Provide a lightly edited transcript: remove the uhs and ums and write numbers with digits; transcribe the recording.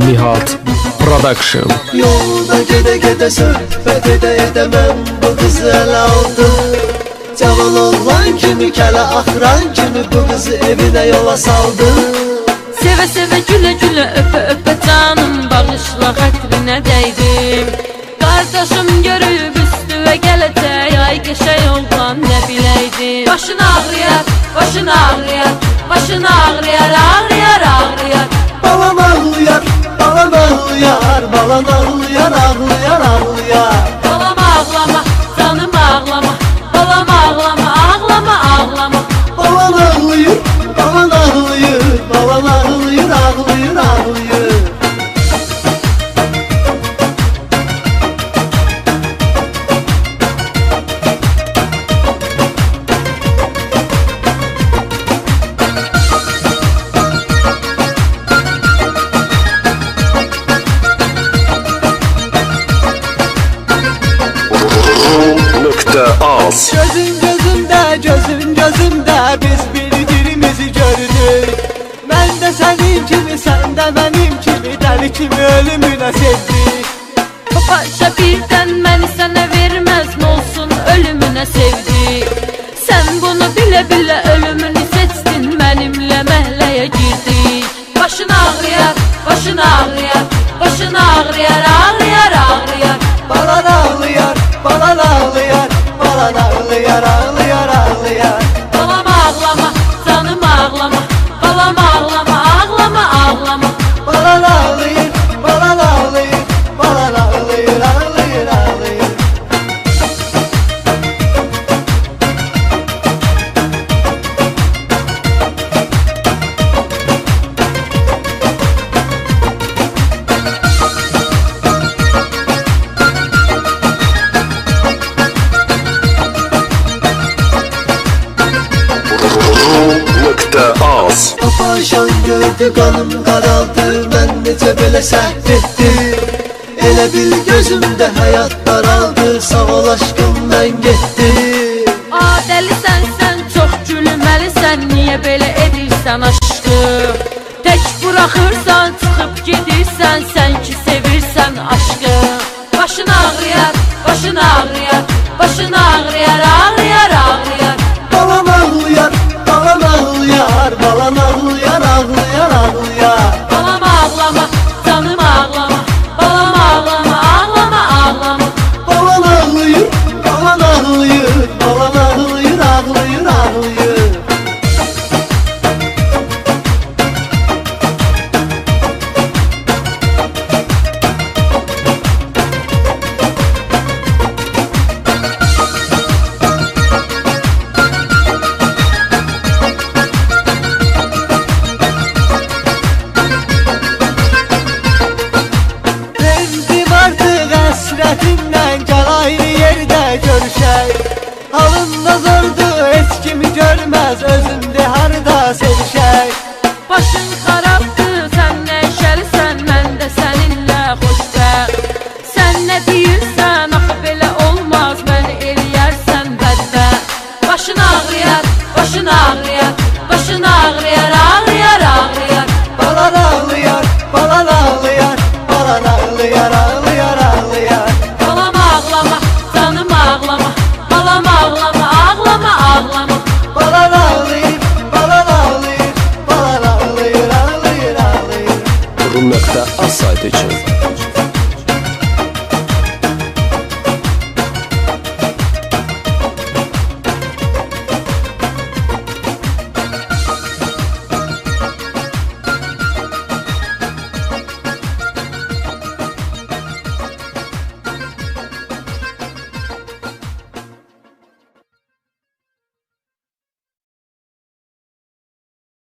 Nihat Production. Yolda gede gede söhbət edə mən bu qızı ələ aldım. Cavan oğlan kimi, kələ axıran kimi bu qızı evinə yola saldım. Sevə sevə gülə gülə öpə öpə canım bağışla xətrinə dəydim. Qardaşım görüb üstüvə gələcək, ay qəşəng oğlan nə biləydim. Başın ağrıyar, başın ağrıyar, başın ağrıyar, ağrıyar, ağrıyar. Balan ağlıyar, balan ağlıyar, balan ağlıyar, ağlıyar, ağlıyar. Balam ağlama, canım ağlama, balam ağlama, ağlama, ağlama. Balan ağlıyır, balan ağlıyır, balan ağlıyır, ağlıyır, ağlıyır. Az. Gözün gözümdə, gözün gözümdə biz bir-birimizi gördük. Mən də sənin kimi, sən də mənim kimi dəli kimi ölümünə sevdik. Paşa birdən məni sənə verməz, nə olsun ölümünə sevdik. Sən bunu bilə bilə ölümünü seçdin, mənimlə məhləyə girdik. Başın ağrıyar, başın ağrıyar, başın ağrıyar, ağrıyar, ağrıyar. Balan ağlıyar, balan ağlıyar, balan ağlıyar, ağlıyar, ağlıyar. Balam ağlama, canım ağlama, balam ağlama, ağlama, ağlama. Balan ağlıyır, balan ağlıyır, balan ağlıyır, ağlıyır, ağlıyır. Az. Paşan gördü qanım qaraldı, mən necə belə səhv etdim. Elə bil gözümdə həyat daraldı, sağ ol aşkım mən getdim. Dəlisən sən, çox gülməlisən, niyə belə edirsən aşkım? Tək buraxırsan, çıxıb gedirsən, sən ki sevirsən aşkım. Başın ağrıyar, başın ağrıyar, başın ağrıyar, ağrıyar, ağrıyar. Balan ağlıyar, balan ağlıyar, balan ağlıyar, ağlıyar, ağlıyar. Balam ağlama, canım ağlama, balam ağlama, ağlama, ağlama. Balan ağlıyır, balan ağlıyır, balan ağlıyır, ağlıyır, ağlıyır. Həsrətindən gəl ayrı yerdə görüşək. Halında zordur, heç kimi görməz, özündə harda sevişək. Başın xarabdır, sən nəşəlisən, mən də səninlə xoşbəxt. Sən nə deyirsən, axı belə olmaz, məni eləyərsən bədbəxt. Başın ağrıyar, başın ağrıyar, başın ağrıyar, ağrıyar, ağrıyar. Balan ağlıyar, balan ağlıyar, balan ağlıyar, ağlıyar, ağlıyar. Balam ağlama, canım ağlama, balam ağlama, ağlama, ağlama. Balan ağlıyır, balan ağlıyır, balan ağlıyır, ağlıyır, ağlıyır. Rum.az saytı üçün